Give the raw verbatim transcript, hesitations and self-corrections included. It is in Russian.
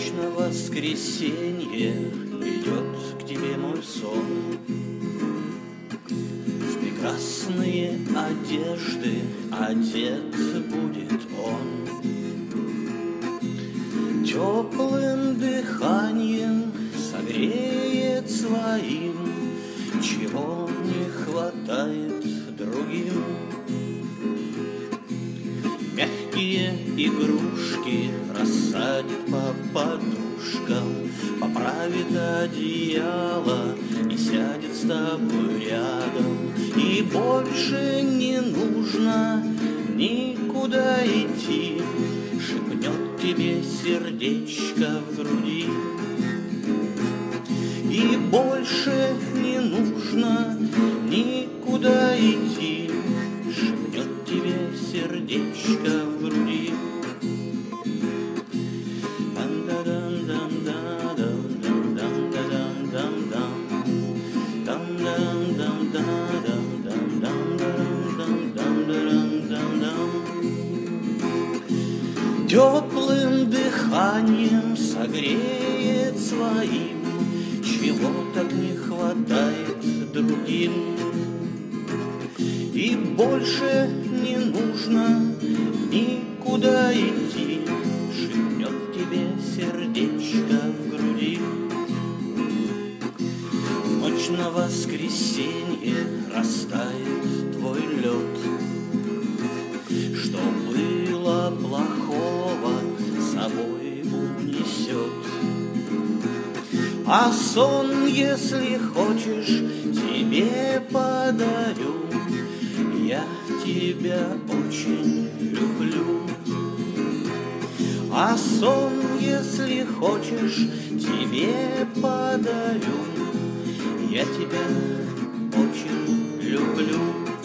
Точно воскресенье придет к тебе мой сон. В прекрасные одежды одет будет он. Теплым дыханием согреет своим, чего не хватает другим. Мягкие игрушки рассадит по подушкам, поправит одеяло и сядет с тобой рядом. И больше не нужно никуда идти, шепнет тебе сердечко в груди. И больше не нужно никуда идти, шепнет тебе сердечко в груди. Теплым дыханием согреет своим, чего так не хватает другим. И больше не нужно никуда идти, шепнет тебе сердечко в груди. В ночь на воскресенье растает твой лед. Что было плохого, с собой унесет. А сон, если хочешь, тебе подарю. Я тебя очень люблю. А сон, если хочешь, тебе подарю. Я тебя очень люблю.